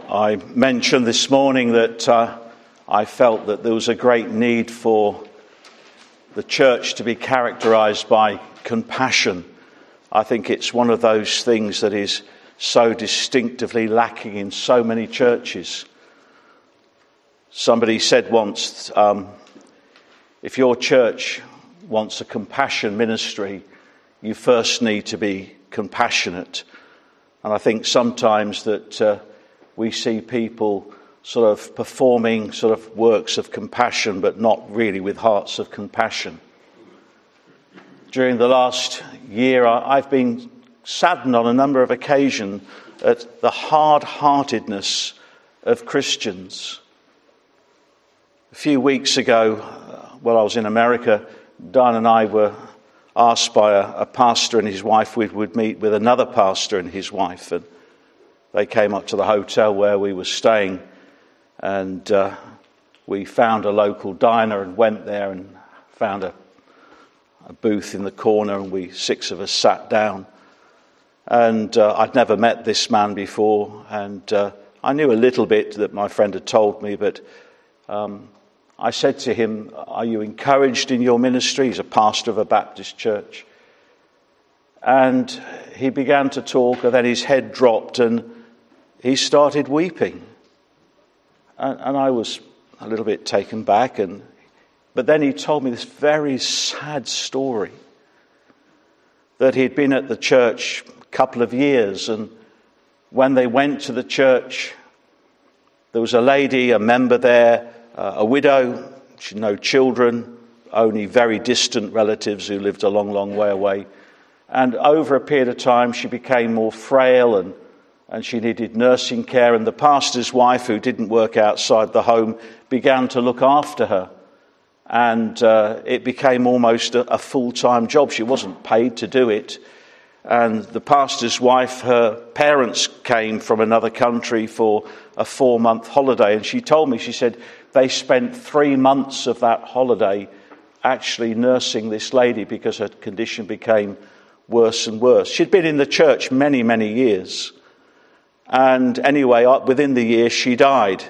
I mentioned this morning that I felt that there was a great need for the church to be characterized by compassion. I think it's one of those things that is so distinctively lacking in so many churches. Somebody said once, if your church wants a compassion ministry, you first need to be compassionate. And I think sometimes that we see people sort of performing sort of works of compassion, but not really with hearts of compassion. During the last year, I've been saddened on a number of occasions at the hard-heartedness of Christians. A few weeks ago, while I was in America, Diane and I were asked by a pastor and his wife we would meet with another pastor and his wife, and they came up to the hotel where we were staying, and we found a local diner and went there and found a booth in the corner, and six of us sat down. And I'd never met this man before, and I knew a little bit that my friend had told me, but I said to him, "Are you encouraged in your ministry?" He's a pastor of a Baptist church. And he began to talk, and then his head dropped and he started weeping. And I was a little bit taken back. But then he told me this very sad story, that he'd been at the church a couple of years, and when they went to the church, there was a lady, a member there, a widow, she had no children, only very distant relatives who lived a long, long way away. And over a period of time, she became more frail and she needed nursing care. And the pastor's wife, who didn't work outside the home, began to look after her. And it became almost a full-time job. She wasn't paid to do it. And the pastor's wife, her parents came from another country for a 4-month holiday. And she told me, she said, they spent 3 months of that holiday actually nursing this lady because her condition became worse and worse. She'd been in the church many, many years. And anyway, within the year, she died.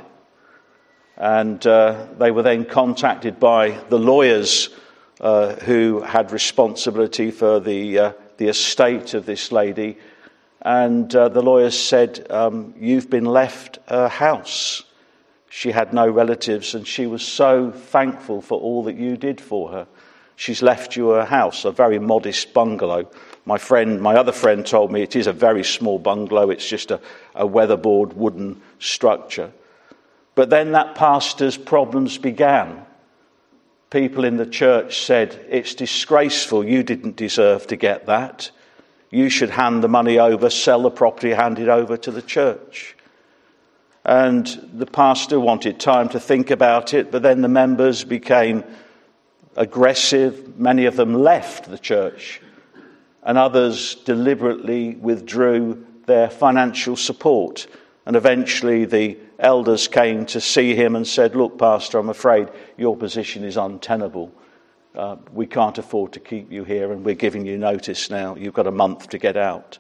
And they were then contacted by the lawyers who had responsibility for the estate of this lady. And the lawyers said, "You've been left a house." She had no relatives, and she was so thankful for all that you did for her. She's left you a house, a very modest bungalow. My other friend told me it is a very small bungalow. It's just a weatherboard wooden structure. But then that pastor's problems began. People in the church said, "It's disgraceful. You didn't deserve to get that. You should hand the money over, sell the property, hand it over to the church." And the pastor wanted time to think about it, but then the members became aggressive. Many of them left the church, and others deliberately withdrew their financial support. And eventually the elders came to see him and said, "Look, Pastor, I'm afraid your position is untenable. We can't afford to keep you here, and we're giving you notice now. You've got a month to get out."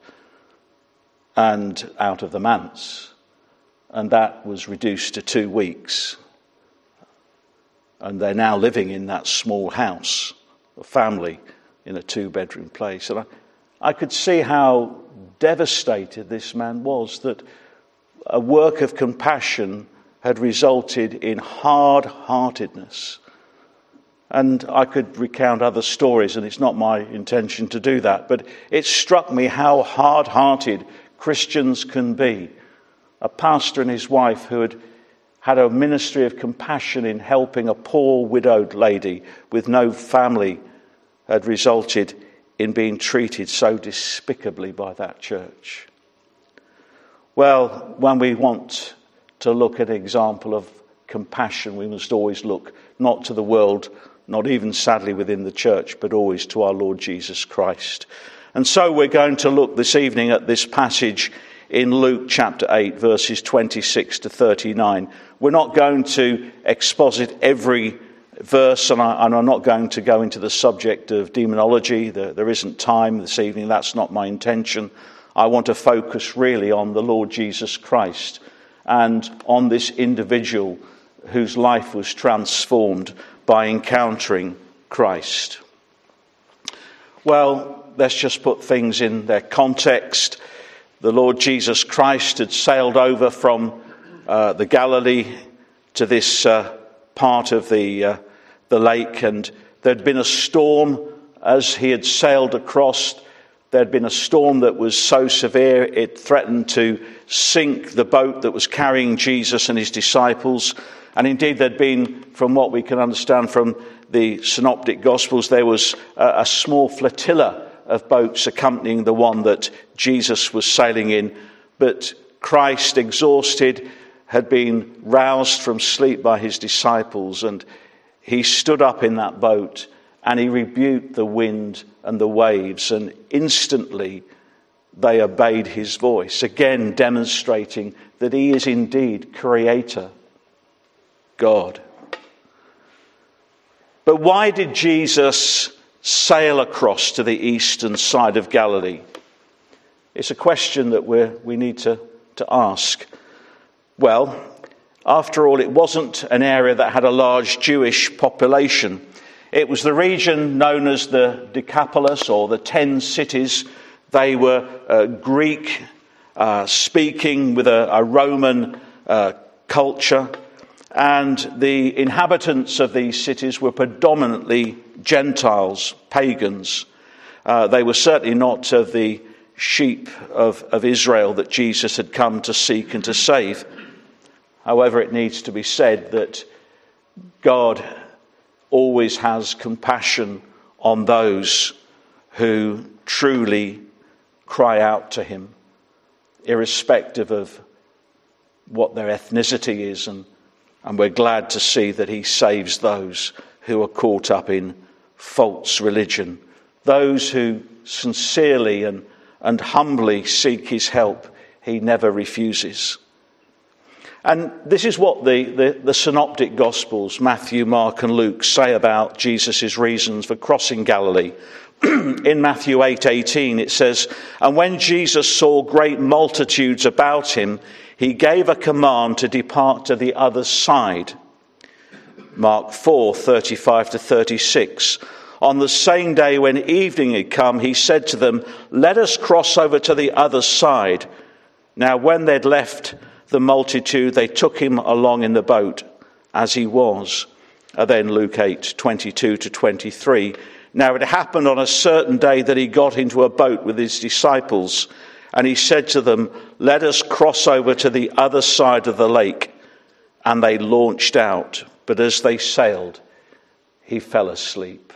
And out of the manse. And that was reduced to 2 weeks. And they're now living in that small house, a family in a 2-bedroom place. And I could see how devastated this man was, that a work of compassion had resulted in hard-heartedness. And I could recount other stories, and it's not my intention to do that, but it struck me how hard-hearted Christians can be. A pastor and his wife who had a ministry of compassion in helping a poor widowed lady with no family had resulted in being treated so despicably by that church. Well, when we want to look at an example of compassion, we must always look not to the world, not even sadly within the church, but always to our Lord Jesus Christ. And so we're going to look this evening at this passage in Luke chapter 8, verses 26 to 39. We're not going to exposit every verse, and I'm not going to go into the subject of demonology. There isn't time this evening. That's not my intention. I want to focus really on the Lord Jesus Christ and on this individual whose life was transformed by encountering Christ. Well, let's just put things in their context. The Lord Jesus Christ had sailed over from the Galilee to this part of the lake, and there'd been a storm as he had sailed across. There'd been a storm that was so severe it threatened to sink the boat that was carrying Jesus and his disciples. And indeed there'd been, from what we can understand from the Synoptic Gospels, there was a small flotilla of boats accompanying the one that Jesus was sailing in. But Christ, exhausted, had been roused from sleep by his disciples, and he stood up in that boat and he rebuked the wind and the waves, and instantly they obeyed his voice, again demonstrating that he is indeed Creator, God. But why did Jesus sail across to the eastern side of Galilee? It's a question that we need to ask. Well, after all, it wasn't an area that had a large Jewish population. It was the region known as the Decapolis, or the 10 cities. They were Greek speaking with a Roman culture. And the inhabitants of these cities were predominantly Gentiles, pagans. They were certainly not of the sheep of Israel that Jesus had come to seek and to save. However, it needs to be said that God always has compassion on those who truly cry out to him, irrespective of what their ethnicity is. And we're glad to see that he saves those who are caught up in false religion, those who sincerely and humbly seek his help. He never refuses. And this is what the Synoptic Gospels, Matthew, Mark and Luke, say about Jesus' reasons for crossing Galilee. In Matthew 8:18 it says, "And when Jesus saw great multitudes about him, he gave a command to depart to the other side." Mark 4:35 to 36. "On the same day when evening had come, he said to them, 'Let us cross over to the other side.' Now when they'd left the multitude, they took him along in the boat as he was." And then Luke 8:22 to 23. "Now it happened on a certain day that he got into a boat with his disciples, and he said to them, 'Let us cross over to the other side of the lake.' And they launched out, but as they sailed, he fell asleep."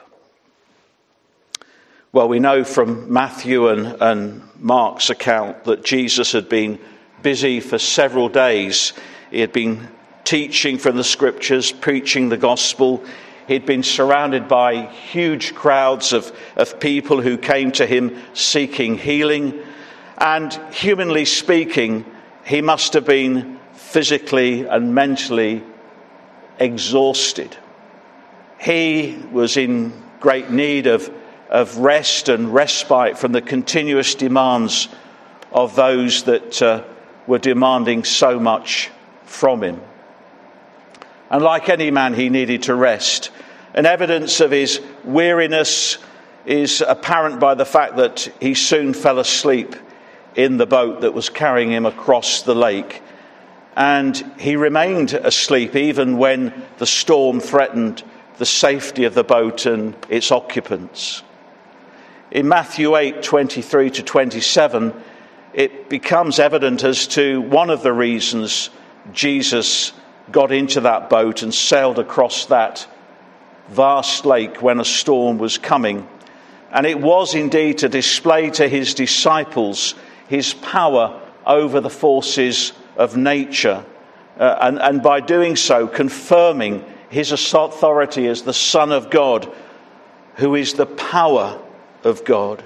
Well, we know from Matthew and Mark's account that Jesus had been busy for several days. He had been teaching from the scriptures, preaching the gospel. He'd been surrounded by huge crowds of people who came to him seeking healing. And humanly speaking, he must have been physically and mentally exhausted. He was in great need of rest and respite from the continuous demands of those that were demanding so much from him. And like any man, he needed to rest. And evidence of his weariness is apparent by the fact that he soon fell asleep in the boat that was carrying him across the lake. And he remained asleep even when the storm threatened the safety of the boat and its occupants. In Matthew 8:23 to 27, it becomes evident as to one of the reasons Jesus got into that boat and sailed across that vast lake when a storm was coming. And it was indeed to display to his disciples his power over the forces of nature, and by doing so confirming his authority as the Son of God, who is the power of God.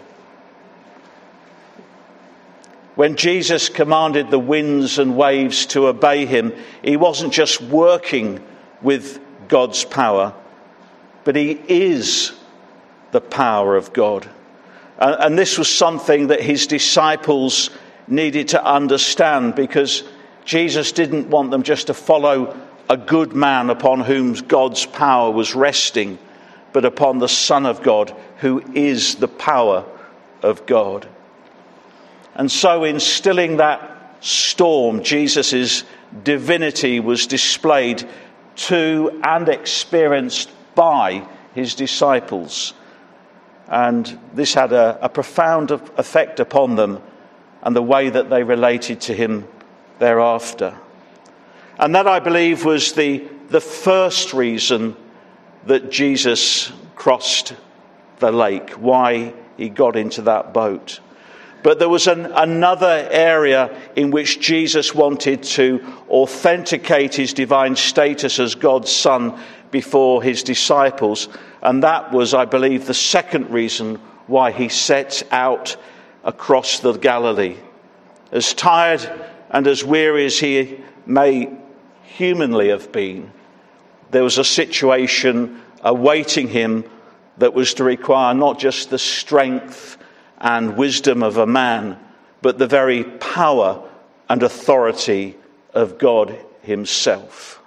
When Jesus commanded the winds and waves to obey him, he wasn't just working with God's power, but he is the power of God. And this was something that his disciples needed to understand, because Jesus didn't want them just to follow a good man upon whom God's power was resting, but upon the Son of God, who is the power of God. And so in stilling that storm, Jesus' divinity was displayed to and experienced by his disciples. And this had a profound effect upon them and the way that they related to him thereafter. And that, I believe, was the first reason that Jesus crossed the lake, why he got into that boat. But there was another area in which Jesus wanted to authenticate his divine status as God's Son before his disciples. And that was, I believe, the second reason why he set out across the Galilee. As tired and as weary as he may humanly have been, there was a situation awaiting him that was to require not just the strength and wisdom of a man, but the very power and authority of God himself.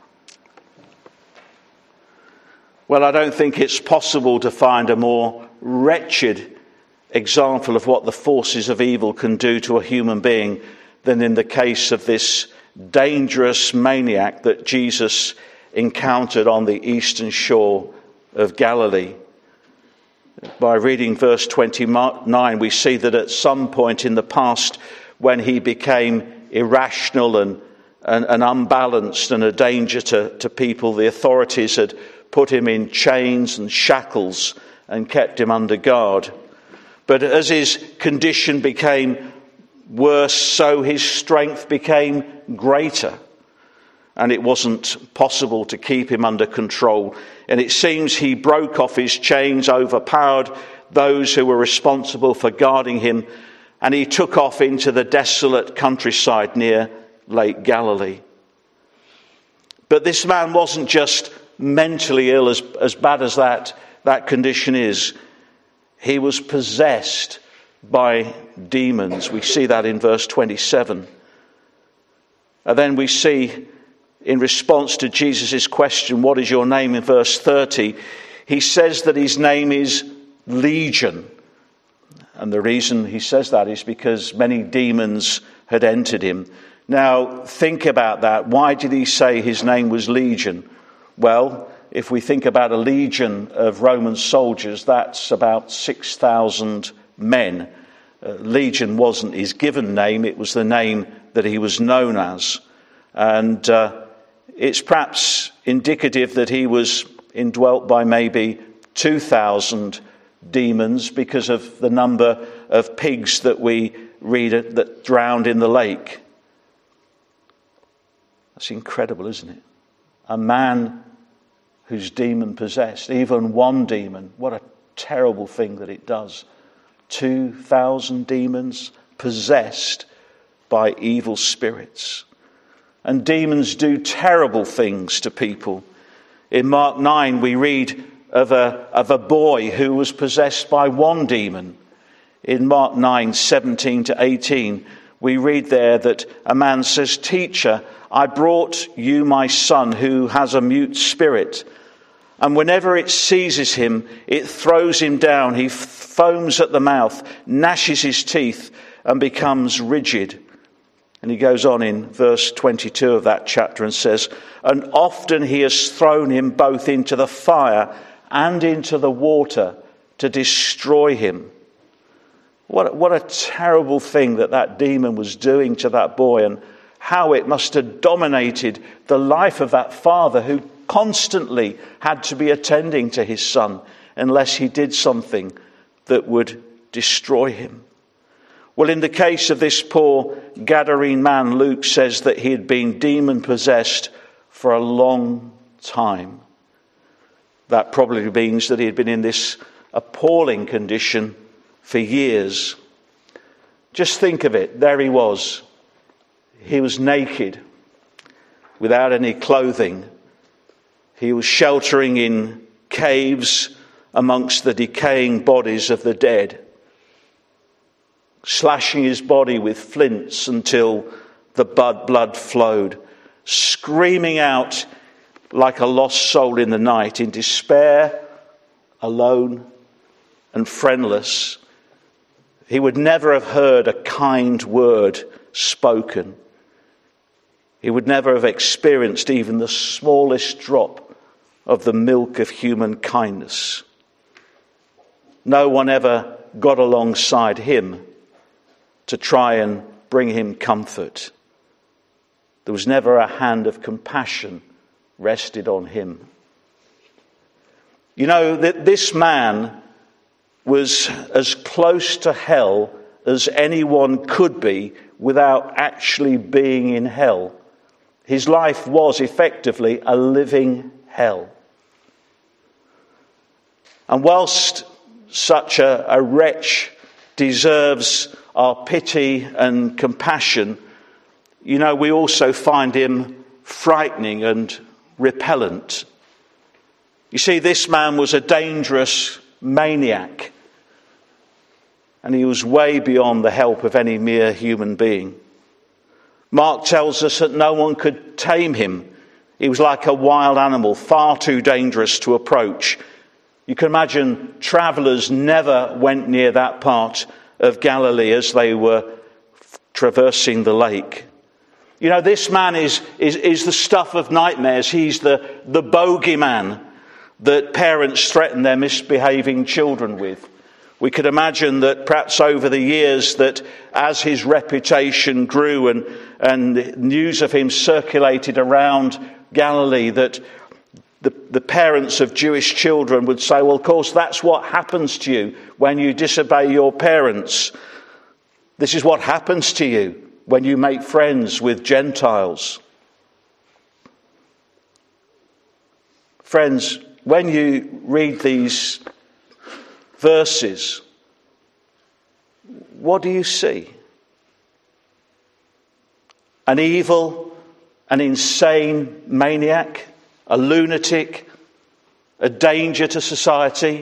Well, I don't think it's possible to find a more wretched example of what the forces of evil can do to a human being than in the case of this dangerous maniac that Jesus encountered on the eastern shore of Galilee. By reading verse 29, we see that at some point in the past, when he became irrational and unbalanced and a danger to people, the authorities had put him in chains and shackles and kept him under guard. But as his condition became worse, so his strength became greater. And it wasn't possible to keep him under control. And it seems he broke off his chains, overpowered those who were responsible for guarding him, and he took off into the desolate countryside near Lake Galilee. But this man wasn't just mentally ill, as bad as that condition is. He was possessed by demons. We see that in verse 27. And then we see, in response to Jesus' question, what is your name, in verse 30, he says that his name is Legion. And the reason he says that is because many demons had entered him. Now, think about that. Why did he say his name was Legion? Well, if we think about a legion of Roman soldiers, that's about 6,000 men. Legion wasn't his given name, it was the name that he was known as. And it's perhaps indicative that he was indwelt by maybe 2,000 demons because of the number of pigs that we read that drowned in the lake. That's incredible, isn't it? A man who's demon possessed, even one demon. What a terrible thing that it does. 2,000 demons possessed by evil spirits. And demons do terrible things to people. In Mark 9 we read of a boy who was possessed by one demon. In Mark 9, 17 to 18, we read there that a man says, "Teacher, I brought you my son who has a mute spirit. And whenever it seizes him, it throws him down. He foams at the mouth, gnashes his teeth, and becomes rigid." And he goes on in verse 22 of that chapter and says, "And often he has thrown him both into the fire and into the water to destroy him." What a terrible thing that demon was doing to that boy, and how it must have dominated the life of that father who constantly had to be attending to his son unless he did something that would destroy him. Well, in the case of this poor Gadarene man, Luke says that he had been demon-possessed for a long time. That probably means that he had been in this appalling condition for years. Just think of it. There he was. He was naked, without any clothing. He was sheltering in caves amongst the decaying bodies of the dead, slashing his body with flints until the blood flowed, screaming out like a lost soul in the night, in despair, alone and friendless. He would never have heard a kind word spoken. He would never have experienced even the smallest drop of the milk of human kindness. No one ever got alongside him to try and bring him comfort. There was never a hand of compassion rested on him. You know, that this man was as close to hell as anyone could be without actually being in hell. His life was effectively a living hell. And whilst such a wretch deserves our pity and compassion, you know, we also find him frightening and repellent. You see, this man was a dangerous maniac, and he was way beyond the help of any mere human being. Mark tells us that no one could tame him. He was like a wild animal, far too dangerous to approach. You can imagine travellers never went near that part of Galilee as they were traversing the lake. You know, this man is the stuff of nightmares. He's the bogeyman that parents threaten their misbehaving children with. We could imagine that perhaps over the years that as his reputation grew and news of him circulated around Galilee, that the parents of Jewish children would say, well, of course, that's what happens to you when you disobey your parents. This is what happens to you when you make friends with Gentiles. Friends, when you read these verses, what do you see? An evil, an insane maniac, a lunatic, a danger to society,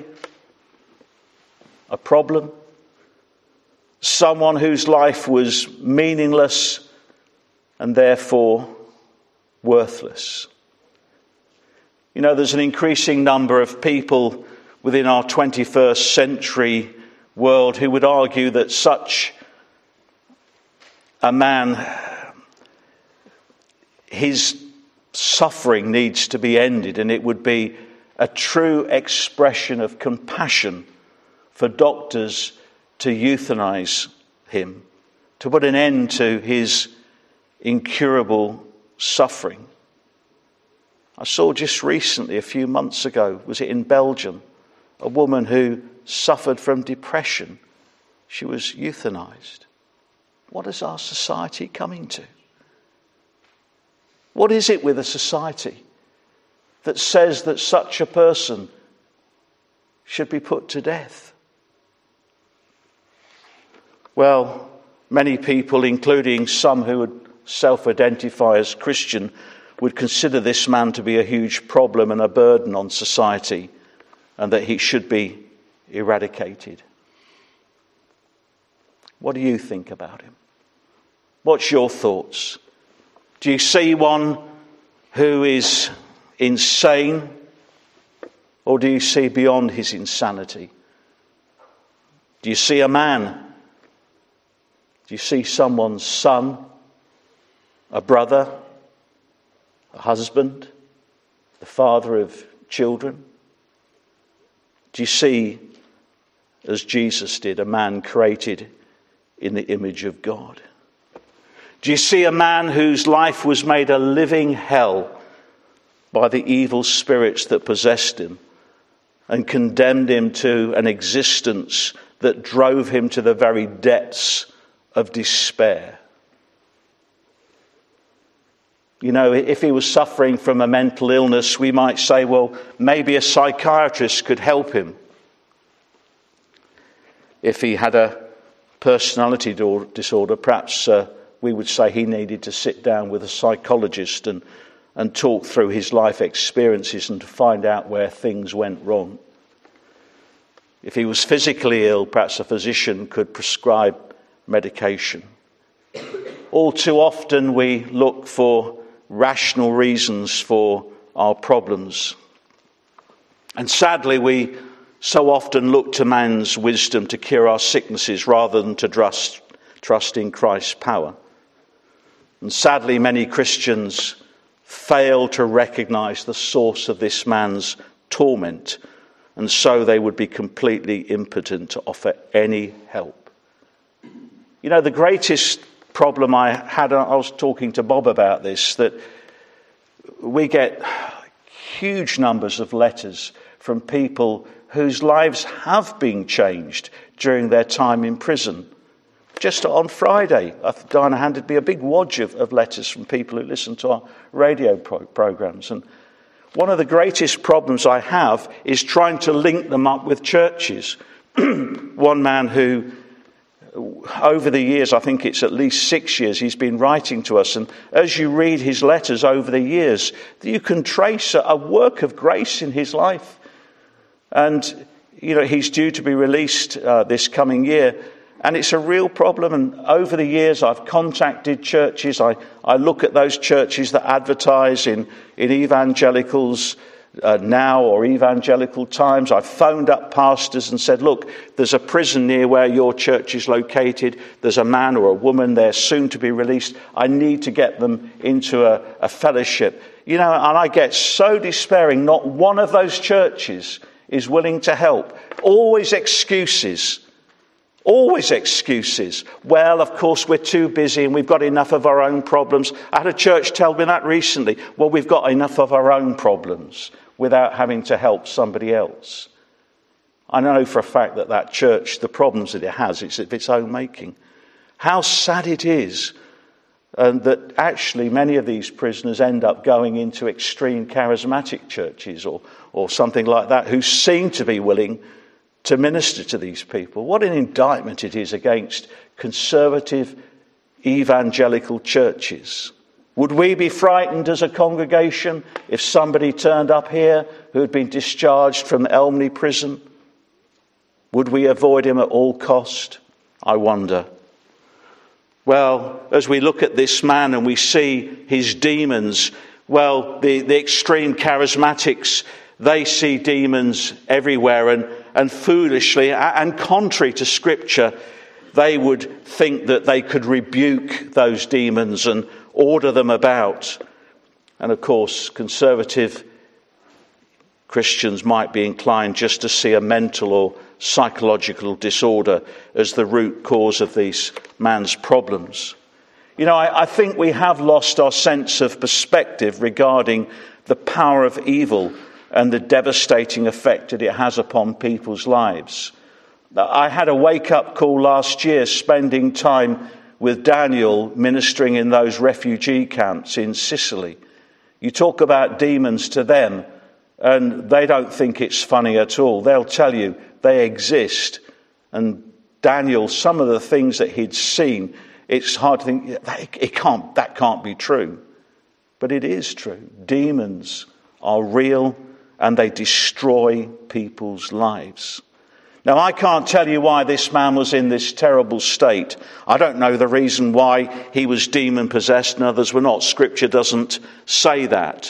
a problem, someone whose life was meaningless and therefore worthless. You know, there's an increasing number of people within our 21st century world who would argue that such a man, his suffering needs to be ended, and it would be a true expression of compassion for doctors to euthanize him, to put an end to his incurable suffering. I saw just recently, a few months ago, was it in Belgium, a woman who suffered from depression. She was euthanized. What is our society coming to? What is it with a society that says that such a person should be put to death? Well, many people, including some who would self-identify as Christian, would consider this man to be a huge problem and a burden on society, and that he should be eradicated. What do you think about him? What's your thoughts? Do you see one who is insane, or do you see beyond his insanity? Do you see a man? Do you see someone's son, a brother, a husband, the father of children? Do you see, as Jesus did, a man created in the image of God? Do you see a man whose life was made a living hell by the evil spirits that possessed him and condemned him to an existence that drove him to the very depths of despair? You know, if he was suffering from a mental illness, we might say, well, maybe a psychiatrist could help him. If he had a personality disorder, perhaps we would say he needed to sit down with a psychologist and talk through his life experiences and to find out where things went wrong. If he was physically ill, perhaps a physician could prescribe medication. all too often we look for rational reasons for our problems. And sadly, we so often look to man's wisdom to cure our sicknesses rather than to trust in Christ's power. And sadly, many Christians fail to recognise the source of this man's torment, and so they would be completely impotent to offer any help. You know, the greatest problem I had, I was talking to Bob about this, that we get huge numbers of letters from people whose lives have been changed during their time in prison. Just on Friday, Diana handed me a big wodge of letters from people who listen to our radio programmes. And one of the greatest problems I have is trying to link them up with churches. One man who, over the years, I think it's at least 6 years, he's been writing to us. And as you read his letters over the years, you can trace a work of grace in his life. And, you know, he's due to be released this coming year. And it's a real problem. And over the years, I've contacted churches. I look at those churches that advertise in evangelicals now or evangelical times. I've phoned up pastors and said, look, there's a prison near where your church is located. There's a man or a woman there soon to be released. I need to get them into a fellowship. You know, and I get so despairing. Not one of those churches is willing to help. Always excuses. Always excuses. Well, of course, we're too busy and we've got enough of our own problems. I had a church tell me that recently. Well, we've got enough of our own problems without having to help somebody else. I know for a fact that church, the problems that it has, it's of its own making. How sad it is that actually many of these prisoners end up going into extreme charismatic churches or something like that, who seem to be willing to minister to these people. What an indictment it is against conservative evangelical churches. Would we be frightened as a congregation if somebody turned up here who had been discharged from Elmley prison? Would we avoid him at all cost? I wonder. Well, as we look at this man and we see his demons, well, the extreme charismatics, they see demons everywhere, and foolishly and contrary to Scripture, they would think that they could rebuke those demons and order them about. And of course, conservative Christians might be inclined just to see a mental or psychological disorder as the root cause of these man's problems. You know, I think we have lost our sense of perspective regarding the power of evil and the devastating effect that it has upon people's lives. I had a wake-up call last year spending time with Daniel ministering in those refugee camps in Sicily. You talk about demons to them and they don't think it's funny at all. They'll tell you they exist. And Daniel, some of the things that he'd seen, it's hard to think, that can't be true. But it is true. Demons are real and they destroy people's lives. Now, I can't tell you why this man was in this terrible state. I don't know the reason why he was demon-possessed and others were not. Scripture doesn't say that.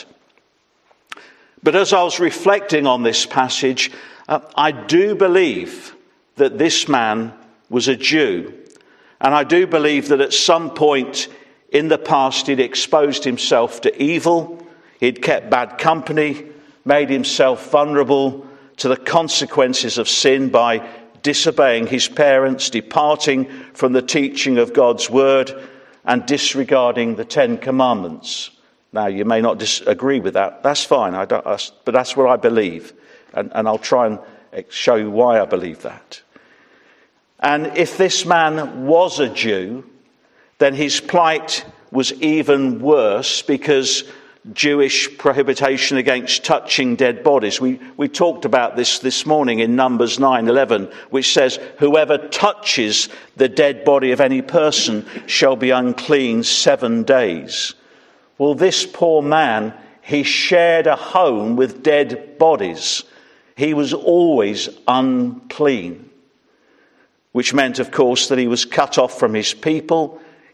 But as I was reflecting on this passage, I do believe that this man was a Jew. And I do believe that at some point in the past he'd exposed himself to evil, he'd kept bad company, made himself vulnerable to the consequences of sin by disobeying his parents, departing from the teaching of God's word, and disregarding the 10 Commandments. Now, you may not disagree with that. That's fine, but that's what I believe. And I'll try and show you why I believe that. And if this man was a Jew, then his plight was even worse, because Jewish prohibition against touching dead bodies. We talked about this morning in Numbers 9:11, which says, whoever touches the dead body of any person shall be unclean 7 days. Well, this poor man, he shared a home with dead bodies. He was always unclean, which meant, of course, that he was cut off from his people.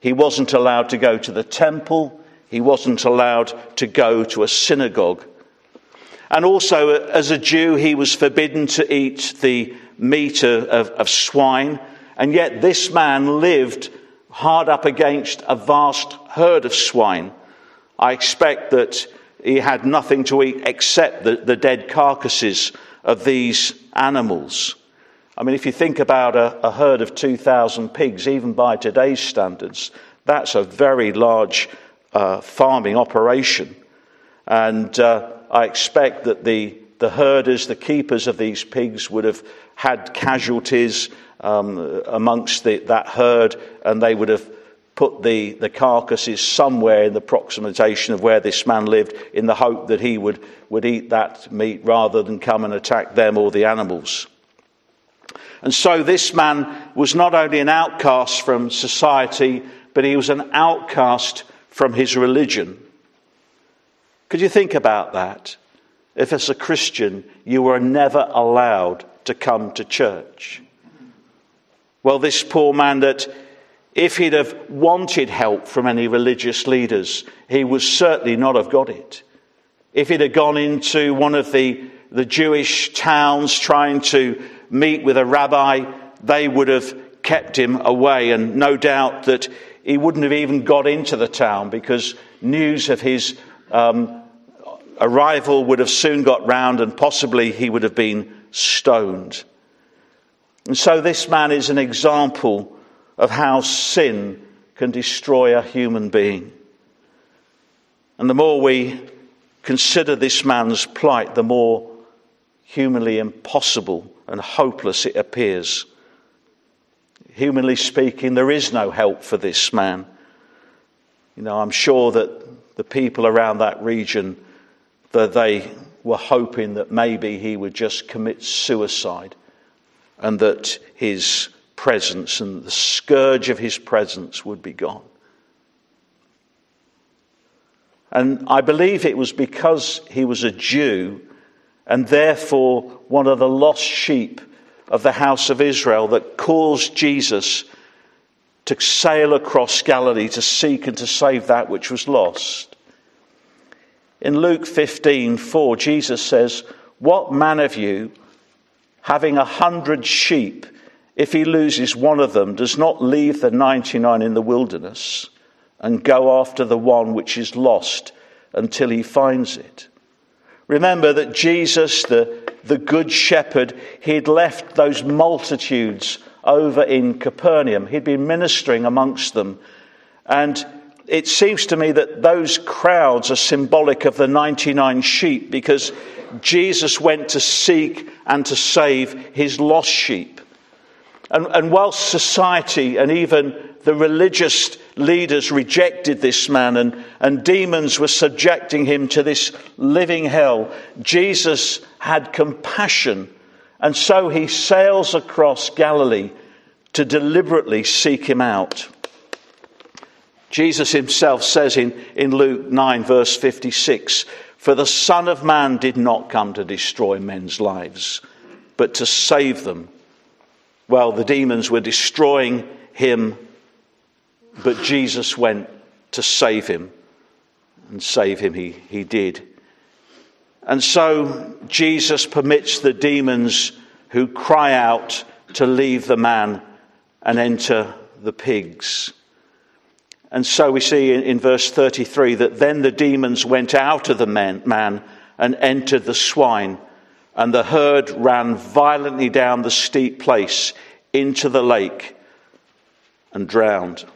He wasn't allowed to go to the temple. He wasn't allowed to go to a synagogue. And also, as a Jew, he was forbidden to eat the meat of swine. And yet this man lived hard up against a vast herd of swine. I expect that he had nothing to eat except the dead carcasses of these animals. I mean, if you think about a herd of 2,000 pigs, even by today's standards, that's a very large farming operation. And I expect that the herders, the keepers of these pigs would have had casualties amongst that herd, and they would have put the carcasses somewhere in the proximation of where this man lived in the hope that he would eat that meat rather than come and attack them or the animals. And so this man was not only an outcast from society, but he was an outcast from his religion. Could you think about that? If as a Christian you were never allowed to come to church. Well, this poor man, that if he'd have wanted help from any religious leaders, he would certainly not have got it. If he'd have gone into one of the Jewish towns trying to meet with a rabbi, they would have kept him away, and no doubt that he wouldn't have even got into the town because news of his arrival would have soon got round, and possibly he would have been stoned. And so this man is an example of how sin can destroy a human being. And the more we consider this man's plight, the more humanly impossible and hopeless it appears. Humanly speaking, there is no help for this man. You know, I'm sure that the people around that region, that they were hoping that maybe he would just commit suicide, and that his presence and the scourge of his presence would be gone. And I believe it was because he was a Jew and therefore one of the lost sheep of the house of Israel that caused Jesus to sail across Galilee to seek and to save that which was lost. In Luke 15:4, Jesus says, "What man of you, having 100 sheep, if he loses one of them, does not leave the 99 in the wilderness and go after the one which is lost until he finds it?" Remember that Jesus, the good shepherd, he'd left those multitudes over in Capernaum. He'd been ministering amongst them. And it seems to me that those crowds are symbolic of the 99 sheep, because Jesus went to seek and to save his lost sheep. And whilst society and even the religious leaders rejected this man and demons were subjecting him to this living hell, Jesus had compassion, and so he sails across Galilee to deliberately seek him out. Jesus himself says in Luke 9 verse 56, "For the Son of Man did not come to destroy men's lives, but to save them." Well, the demons were destroying him, but Jesus went to save him, and save him he did. And so Jesus permits the demons who cry out to leave the man and enter the pigs. And so we see in verse 33 that then the demons went out of the man and entered the swine, and the herd ran violently down the steep place into the lake and drowned.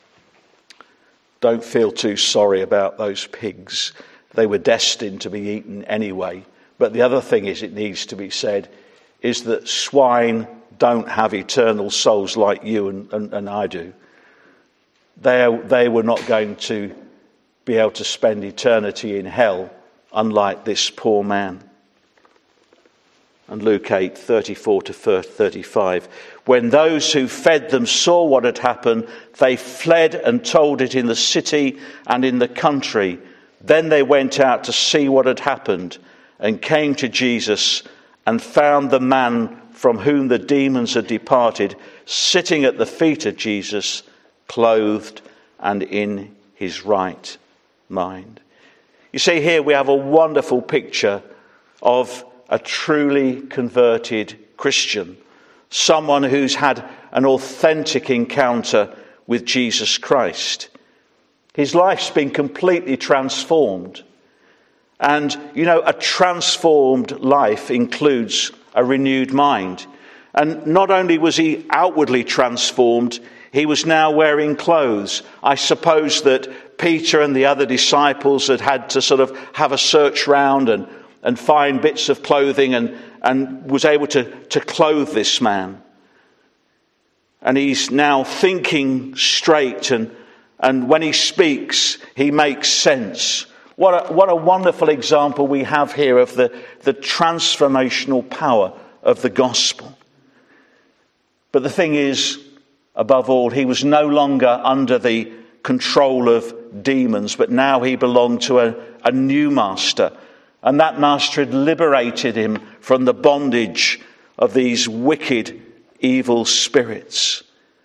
Don't feel too sorry about those pigs. They were destined to be eaten anyway. But the other thing is, it needs to be said, is that swine don't have eternal souls like you and I do. They were not going to be able to spend eternity in hell, unlike this poor man. And Luke 8:34 to 35. "When those who fed them saw what had happened, they fled and told it in the city and in the country. Then they went out to see what had happened and came to Jesus and found the man from whom the demons had departed, sitting at the feet of Jesus, clothed and in his right mind. You see, here we have a wonderful picture of a truly converted Christian, someone who's had an authentic encounter with Jesus Christ. His life's been completely transformed. And, a transformed life includes a renewed mind. And not only was he outwardly transformed, he was now wearing clothes. I suppose that Peter and the other disciples had to sort of have a search round and find bits of clothing and was able to clothe this man. And he's now thinking straight, and when he speaks, he makes sense. What a wonderful example we have here of the transformational power of the gospel. But the thing is, above all, he was no longer under the control of demons, but now he belonged to a new master. And that master had liberated him from the bondage of these wicked, evil spirits.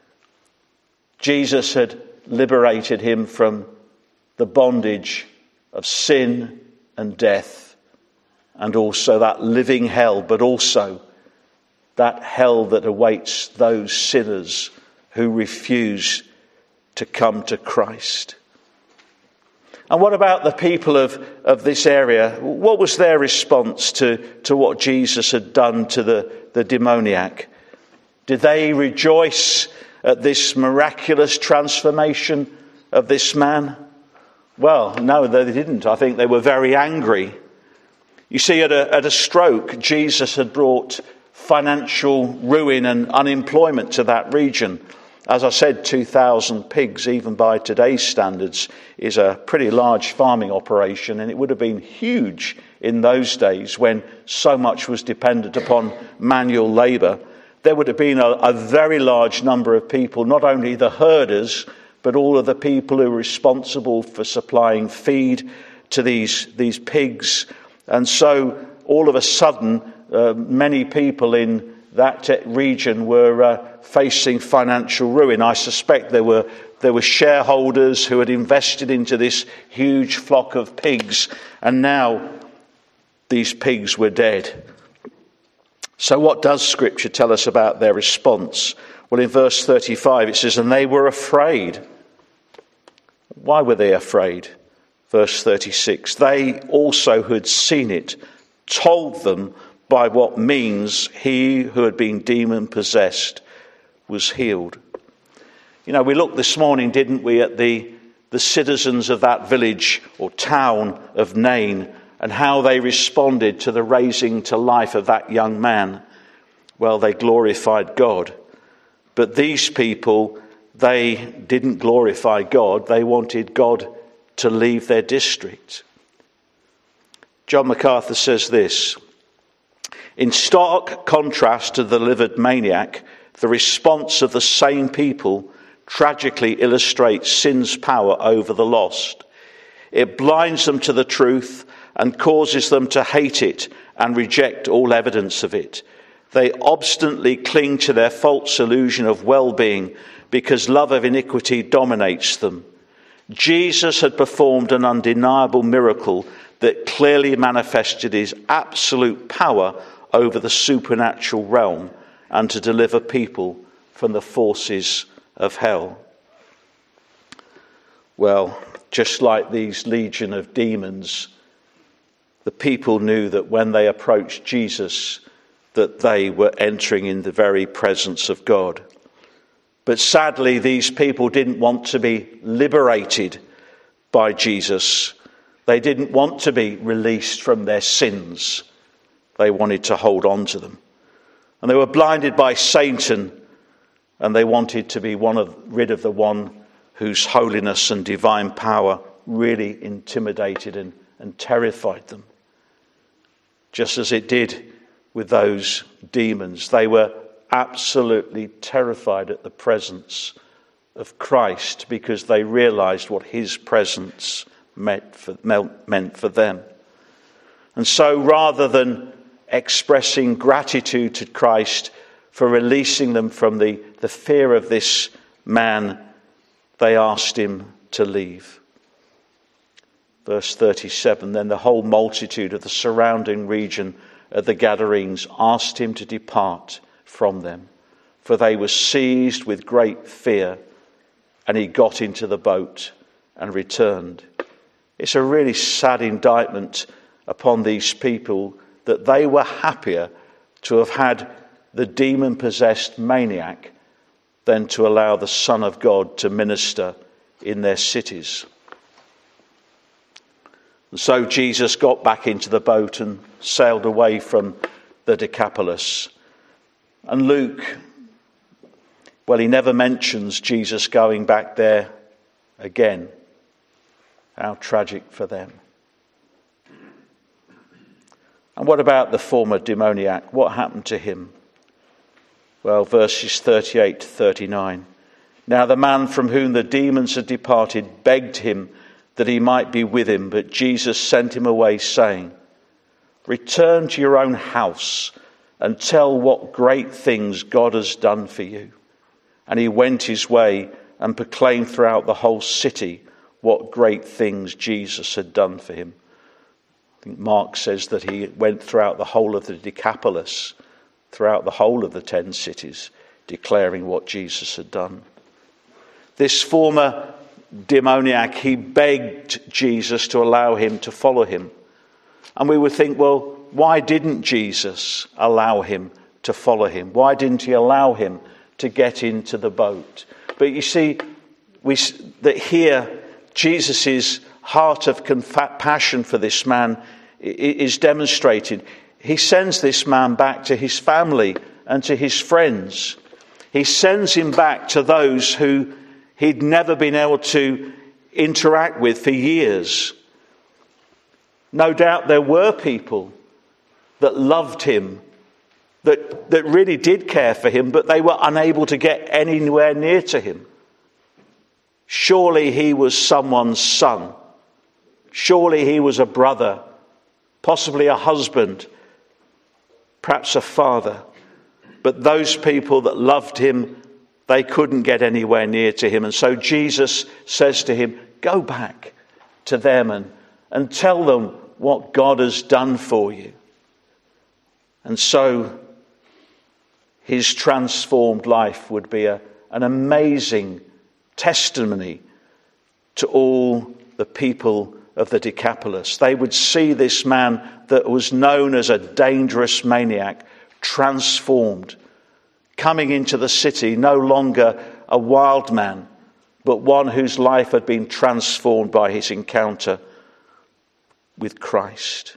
Jesus had liberated him from the bondage of sin and death, and also that living hell, but also that hell that awaits those sinners who refuse to come to Christ. And what about the people of this area? What was their response to what Jesus had done to the demoniac? Did they rejoice at this miraculous transformation of this man? Well, no, they didn't. I think they were very angry. You see, at a stroke, Jesus had brought financial ruin and unemployment to that region. As I said, 2,000 pigs, even by today's standards, is a pretty large farming operation, and it would have been huge in those days when so much was dependent upon manual labour. There would have been a very large number of people, not only the herders, but all of the people who were responsible for supplying feed to these pigs. And so all of a sudden, many people in that region were facing financial ruin. I suspect there were shareholders who had invested into this huge flock of pigs, and now these pigs were dead. So what does Scripture tell us about their response? Well, in verse 35 it says, and they were afraid. Why were they afraid? Verse 36, they also who had seen it told them by what means he who had been demon-possessed was healed. We looked this morning, didn't we, at the citizens of that village or town of Nain and how they responded to the raising to life of that young man. Well, they glorified God. But these people, they didn't glorify God. They wanted God to leave their district. John MacArthur says this, in stark contrast to the delivered maniac, the response of the same people tragically illustrates sin's power over the lost. It blinds them to the truth and causes them to hate it and reject all evidence of it. They obstinately cling to their false illusion of well-being because love of iniquity dominates them. Jesus had performed an undeniable miracle that clearly manifested his absolute power over the supernatural realm and to deliver people from the forces of hell. Well, just like these legion of demons, the people knew that when they approached Jesus, that they were entering in the very presence of God. But sadly, these people didn't want to be liberated by Jesus. They didn't want to be released from their sins. They wanted to hold on to them. And they were blinded by Satan, and they wanted to be rid of the one whose holiness and divine power really intimidated and terrified them. Just as it did with those demons. They were absolutely terrified at the presence of Christ because they realized what his presence meant for them. And so rather than expressing gratitude to Christ for releasing them from the fear of this man, they asked him to leave. Verse 37, then the whole multitude of the surrounding region of the Gadarenes asked him to depart from them, for they were seized with great fear, and he got into the boat and returned. It's a really sad indictment upon these people that they were happier to have had the demon-possessed maniac than to allow the Son of God to minister in their cities. And so Jesus got back into the boat and sailed away from the Decapolis. And Luke, well, he never mentions Jesus going back there again. How tragic for them. And what about the former demoniac? What happened to him? Well, verses 38 to 39. Now the man from whom the demons had departed begged him that he might be with him, but Jesus sent him away, saying, return to your own house and tell what great things God has done for you. And he went his way and proclaimed throughout the whole city what great things Jesus had done for him. I think Mark says that he went throughout the whole of the Decapolis, throughout the whole of the 10 cities, declaring what Jesus had done. This former demoniac, he begged Jesus to allow him to follow him. And we would think, well, why didn't Jesus allow him to follow him? Why didn't he allow him to get into the boat? But you see, that here, Jesus' heart of compassion for this man is demonstrated. He sends this man back to his family and to his friends. He sends him back to those who he'd never been able to interact with for years. No doubt there were people that loved him, that really did care for him, but they were unable to get anywhere near to him. Surely he was someone's son. Surely he was a brother, possibly a husband, perhaps a father. But those people that loved him, they couldn't get anywhere near to him. And so Jesus says to him, go back to them and tell them what God has done for you. And so his transformed life would be an amazing testimony to all the people of the Decapolis. They would see this man that was known as a dangerous maniac transformed, coming into the city, no longer a wild man, but one whose life had been transformed by his encounter with Christ.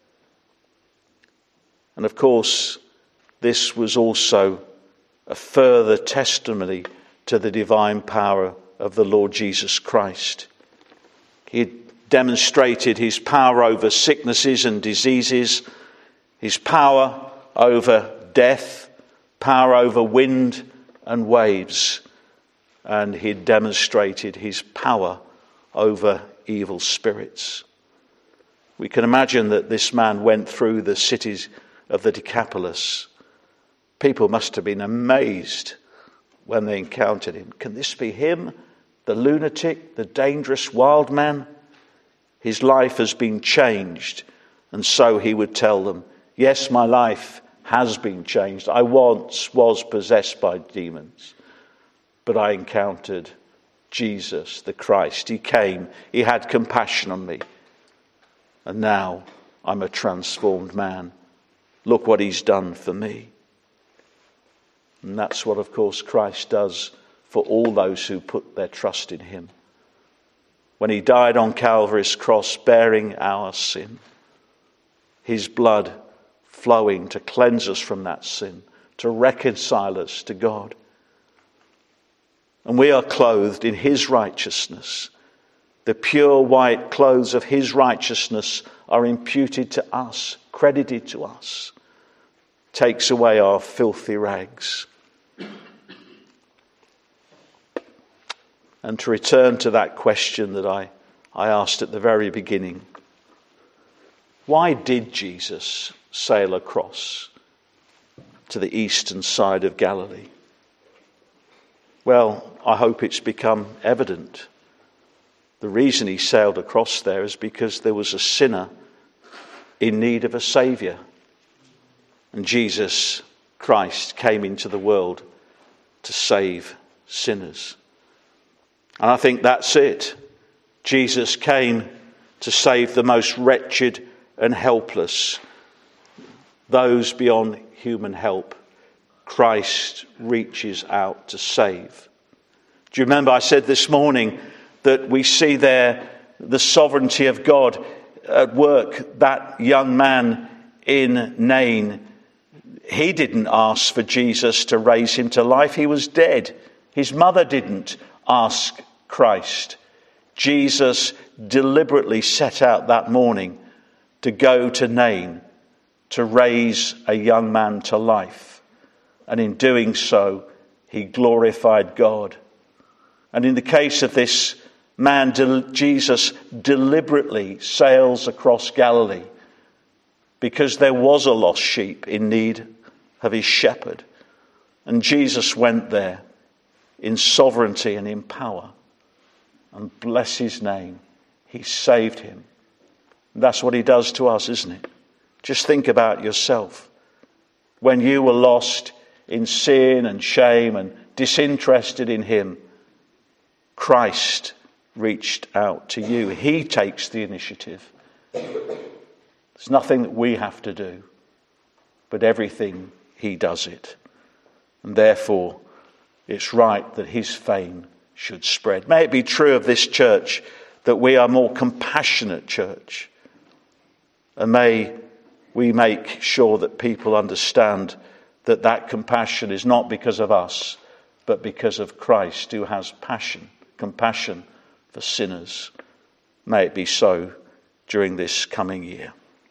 And of course, this was also a further testimony to the divine power of the Lord Jesus Christ. He demonstrated his power over sicknesses and diseases, his power over death, power over wind and waves, and he demonstrated his power over evil spirits. We can imagine that this man went through the cities of the Decapolis. People must have been amazed when they encountered him. Can this be him, the lunatic, the dangerous wild man? His life has been changed, and so he would tell them, yes, my life has been changed. I once was possessed by demons, but I encountered Jesus, the Christ. He came, he had compassion on me, and now I'm a transformed man. Look what he's done for me. And that's what, of course, Christ does for all those who put their trust in him. When he died on Calvary's cross, bearing our sin, his blood flowing to cleanse us from that sin, to reconcile us to God. And we are clothed in his righteousness. The pure white clothes of his righteousness are imputed to us, credited to us. Takes away our filthy rags. And to return to that question that I asked at the very beginning. Why did Jesus sail across to the eastern side of Galilee? Well, I hope it's become evident. The reason he sailed across there is because there was a sinner in need of a saviour. And Jesus Christ came into the world to save sinners. And I think that's it. Jesus came to save the most wretched and helpless, those beyond human help. Christ reaches out to save. Do you remember I said this morning that we see there the sovereignty of God at work? That young man in Nain, he didn't ask for Jesus to raise him to life. He was dead. His mother didn't ask Christ. Jesus deliberately set out that morning to go to Nain to raise a young man to life. And in doing so, he glorified God. And in the case of this man, Jesus deliberately sails across Galilee because there was a lost sheep in need of his shepherd. And Jesus went there in sovereignty and in power. And bless his name, he saved him. And that's what he does to us, isn't it? Just think about yourself. When you were lost in sin and shame and disinterested in him, Christ reached out to you. He takes the initiative. There's nothing that we have to do, but everything he does it. And therefore, it's right that his fame should spread. May it be true of this church that we are a more compassionate church. And may we make sure that people understand that that compassion is not because of us, but because of Christ, who has compassion for sinners. May it be so during this coming year.